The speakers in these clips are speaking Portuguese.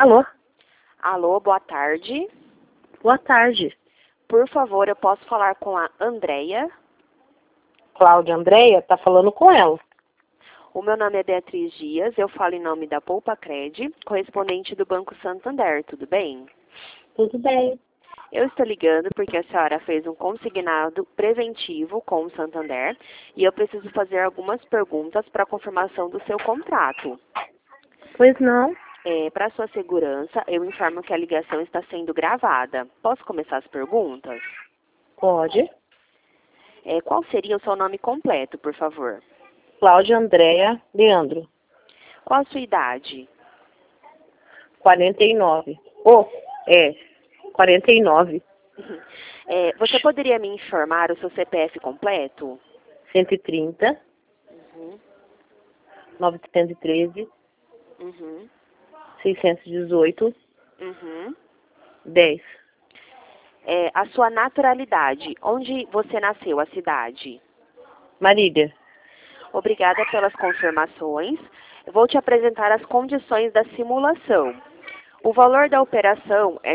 Alô? Alô, boa tarde. Boa tarde. Por favor, eu posso falar com a Andréia? Cláudia Andréia tá falando com ela. O meu nome é Beatriz Dias, eu falo em nome da Poupa Cred, correspondente do Banco Santander, tudo bem? Tudo bem. Eu estou ligando porque a senhora fez um consignado preventivo com o Santander e eu preciso fazer algumas perguntas para confirmação do seu contrato. Pois não? Para sua segurança, eu informo que a ligação está sendo gravada. Posso começar as perguntas? Pode. Qual seria o seu nome completo, por favor? Cláudia Andréia Leandro, Qual a sua idade? 49. 49. Você poderia me informar o seu CPF completo? 130, Uhum. 913, Uhum. 618, Uhum. 10. A sua naturalidade, onde você nasceu, a cidade? Marília. Obrigada pelas confirmações. Eu vou te apresentar as condições da simulação. O valor da operação é R$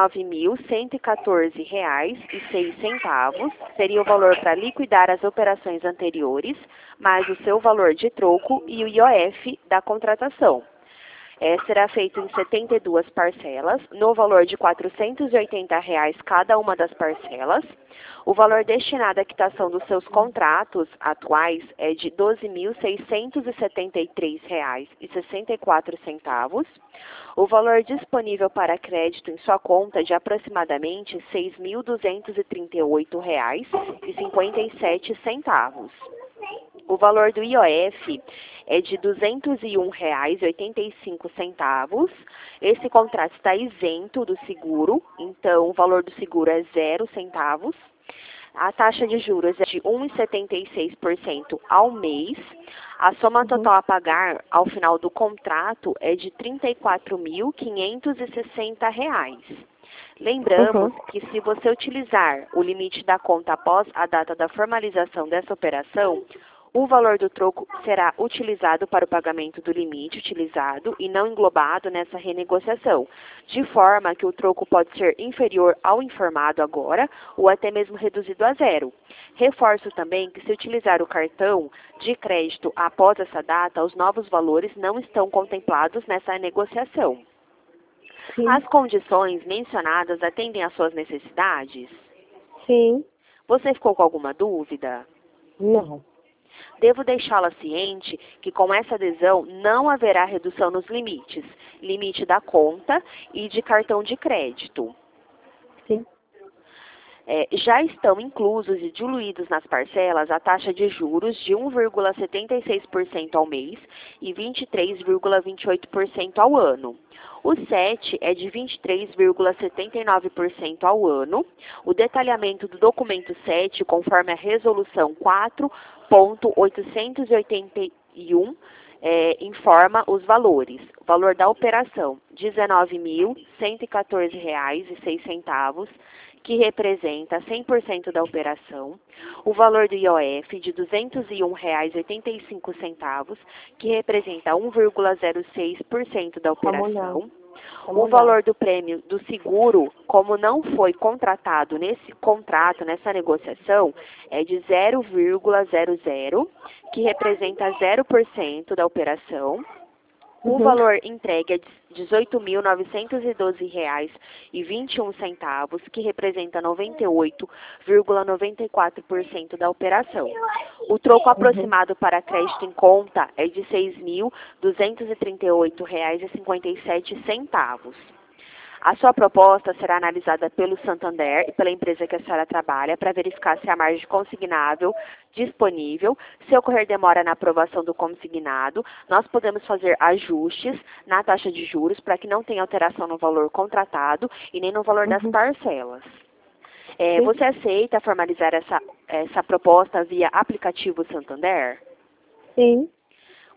19.114,06. Seria o valor para liquidar as operações anteriores, mais o seu valor de troco e o IOF da contratação. Será feito em 72 parcelas, no valor de R$ 480 cada uma das parcelas. O valor destinado à quitação dos seus contratos atuais é de R$ 12.673,64. O valor disponível para crédito em sua conta é de aproximadamente R$ 6.238,57. O valor do IOF é de R$ 201,85. Esse contrato está isento do seguro, então o valor do seguro é 0 centavos. A taxa de juros é de 1,76% ao mês. A soma total a pagar ao final do contrato é de R$ 34.560. Lembramos que se você utilizar o limite da conta após a data da formalização dessa operação, o valor do troco será utilizado para o pagamento do limite utilizado e não englobado nessa renegociação, de forma que o troco pode ser inferior ao informado agora ou até mesmo reduzido a zero. Reforço também que se utilizar o cartão de crédito após essa data, os novos valores não estão contemplados nessa negociação. Sim. As condições mencionadas atendem às suas necessidades? Sim. Você ficou com alguma dúvida? Não. Devo deixá-la ciente que com essa adesão não haverá redução nos limites, limite da conta e de cartão de crédito. Sim. Já estão inclusos e diluídos nas parcelas a taxa de juros de 1,76% ao mês e 23,28% ao ano. O SET é de 23,79% ao ano. O detalhamento do documento SET, conforme a resolução 4.881, informa os valores. O valor da operação, R$ 19.114,06, que representa 100% da operação. O valor do IOF, de R$ 201,85, que representa 1,06% da operação. O valor do prêmio do seguro, como não foi contratado nesse contrato, nessa negociação, é de 0,00, que representa 0% da operação. O valor entregue é de R$ 18.912,21, que representa 98,94% da operação. O troco aproximado para crédito em conta é de R$ 6.238,57. A sua proposta será analisada pelo Santander e pela empresa que a senhora trabalha para verificar se há margem consignável disponível. Se ocorrer demora na aprovação do consignado, nós podemos fazer ajustes na taxa de juros para que não tenha alteração no valor contratado e nem no valor das parcelas. Você aceita formalizar essa proposta via aplicativo Santander? Sim.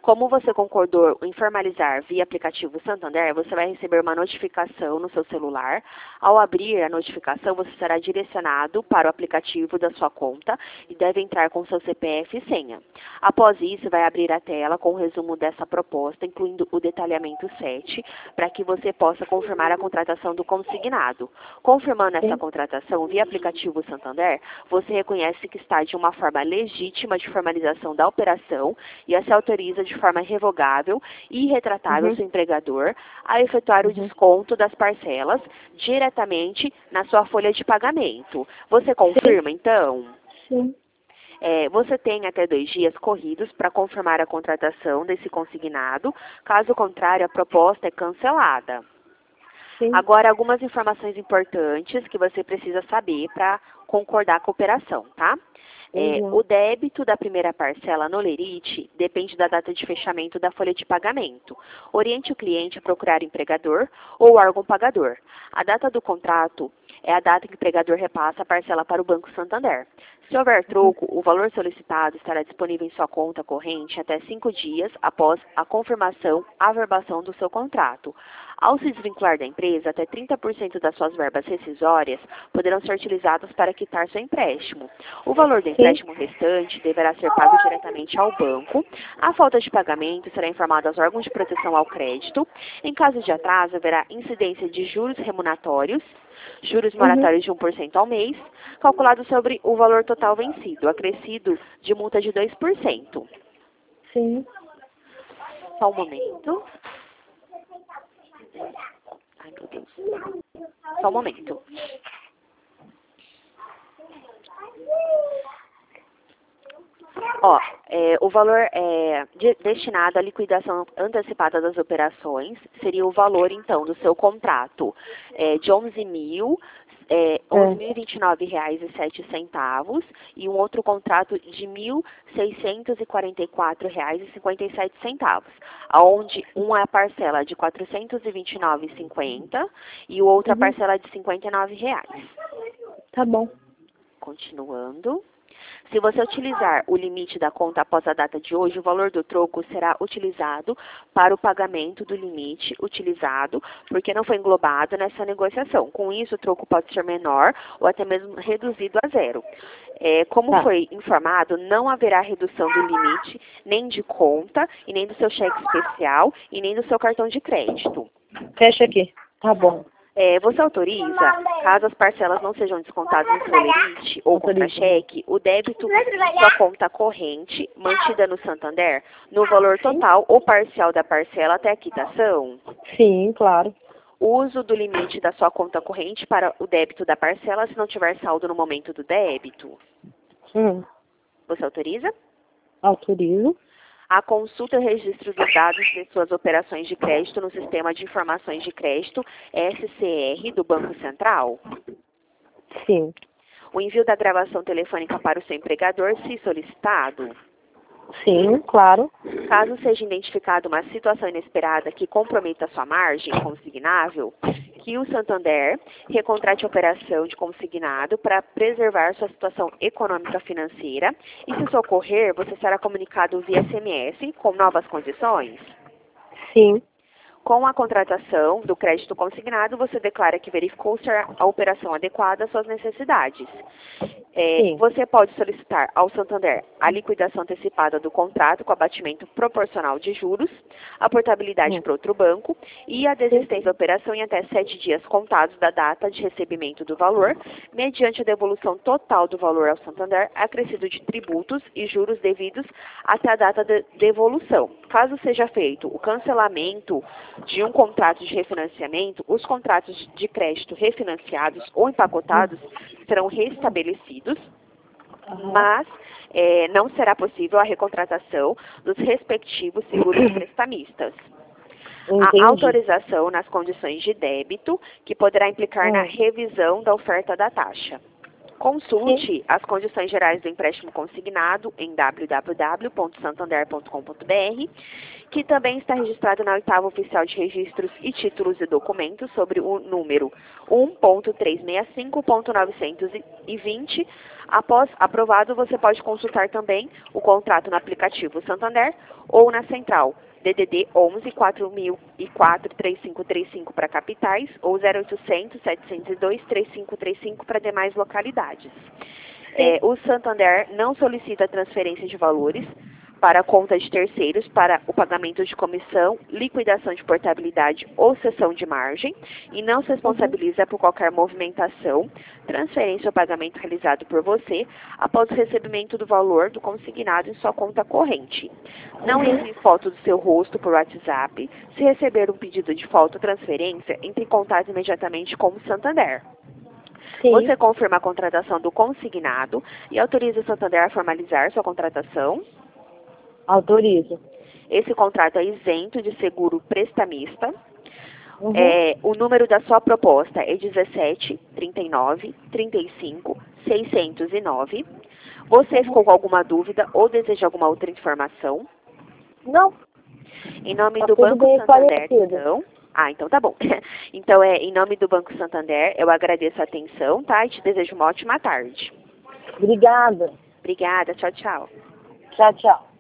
Como você concordou em formalizar via aplicativo Santander, você vai receber uma notificação no seu celular. Ao abrir a notificação, você será direcionado para o aplicativo da sua conta e deve entrar com seu CPF e senha. Após isso, vai abrir a tela com o resumo dessa proposta, incluindo o detalhamento 7, para que você possa confirmar a contratação do consignado. Confirmando essa contratação via aplicativo Santander, você reconhece que está de uma forma legítima de formalização da operação e se autoriza de forma revogável e irretratável seu empregador a efetuar o desconto das parcelas diretamente na sua folha de pagamento. Você confirma, então? Sim. Você tem até 2 dias corridos para confirmar a contratação desse consignado. Caso contrário, a proposta é cancelada. Sim. Agora, algumas informações importantes que você precisa saber para concordar com a operação, tá? O débito da primeira parcela no lerite depende da data de fechamento da folha de pagamento. Oriente o cliente a procurar o empregador ou órgão pagador. A data do contrato é a data que o empregador repassa a parcela para o Banco Santander. Se houver troco, o valor solicitado estará disponível em sua conta corrente até 5 dias após a confirmação, averbação do seu contrato. Ao se desvincular da empresa, até 30% das suas verbas rescisórias poderão ser utilizadas para quitar seu empréstimo. O valor do empréstimo restante deverá ser pago diretamente ao banco. A falta de pagamento será informada aos órgãos de proteção ao crédito. Em caso de atraso, haverá incidência de juros remuneratórios, juros moratórios de 1% ao mês, calculado sobre o valor total vencido, acrescido de multa de 2%. Sim. Só um momento. Ai, meu Deus. Só um momento. O valor destinado à liquidação antecipada das operações seria o valor, então, do seu contrato de R$11.029,07 e um outro contrato de R$1.644,57, onde uma é a parcela de R$429,50 e o outro a parcela de R$59. Tá bom. Continuando. Se você utilizar o limite da conta após a data de hoje, o valor do troco será utilizado para o pagamento do limite utilizado, porque não foi englobado nessa negociação. Com isso, o troco pode ser menor ou até mesmo reduzido a zero. Como foi informado, não haverá redução do limite nem de conta, e nem do seu cheque especial, e nem do seu cartão de crédito. Fecha aqui. Tá bom. Você autoriza, caso as parcelas não sejam descontadas no seu lerite ou contra-cheque, o débito da sua conta corrente, mantida no Santander, no valor total ou parcial da parcela até a quitação? Sim, claro. Uso do limite da sua conta corrente para o débito da parcela se não tiver saldo no momento do débito? Você autoriza? Autorizo. A consulta e registro dos dados de suas operações de crédito no Sistema de Informações de Crédito, SCR, do Banco Central? Sim. O envio da gravação telefônica para o seu empregador, se solicitado? Sim, claro. Caso seja identificada uma situação inesperada que comprometa a sua margem consignável, que o Santander recontrate a operação de consignado para preservar sua situação econômica financeira e, se isso ocorrer, você será comunicado via SMS com novas condições? Sim. Com a contratação do crédito consignado, você declara que verificou ser a operação adequada às suas necessidades. Você pode solicitar ao Santander a liquidação antecipada do contrato com abatimento proporcional de juros, a portabilidade para outro banco e a desistência da operação em até 7 dias contados da data de recebimento do valor, mediante a devolução total do valor ao Santander, acrescido de tributos e juros devidos até a data de devolução. Caso seja feito o cancelamento de um contrato de refinanciamento, os contratos de crédito refinanciados ou empacotados serão restabelecidos, mas não será possível a recontratação dos respectivos seguros prestamistas. Entendi. A autorização nas condições de débito, que poderá implicar na revisão da oferta da taxa. Consulte as condições gerais do empréstimo consignado em www.santander.com.br, que também está registrado na Oitava Oficial de Registros e Títulos e Documentos sobre o número 1.365.920. Após aprovado, você pode consultar também o contrato no aplicativo Santander ou na central DDD 11 4004 3535 para capitais ou 0800 702 3535 para demais localidades. O Santander não solicita transferência de valores para a conta de terceiros para o pagamento de comissão, liquidação de portabilidade ou cessão de margem e não se responsabiliza por qualquer movimentação, transferência ou pagamento realizado por você após o recebimento do valor do consignado em sua conta corrente. Não envie foto do seu rosto por WhatsApp. Se receber um pedido de foto ou transferência, entre em contato imediatamente com o Santander. Sim. Você confirma a contratação do consignado e autoriza o Santander a formalizar sua contratação? Autorizo. Esse contrato é isento de seguro prestamista. O número da sua proposta é 17 39 35 609. Você ficou com alguma dúvida ou deseja alguma outra informação? Não. Em nome Tá do tudo Banco bem Santander, esclarecido. então... então tá bom. Então, em nome do Banco Santander, eu agradeço a atenção, tá? E te desejo uma ótima tarde. Obrigada. Obrigada, tchau, tchau. Tchau, tchau.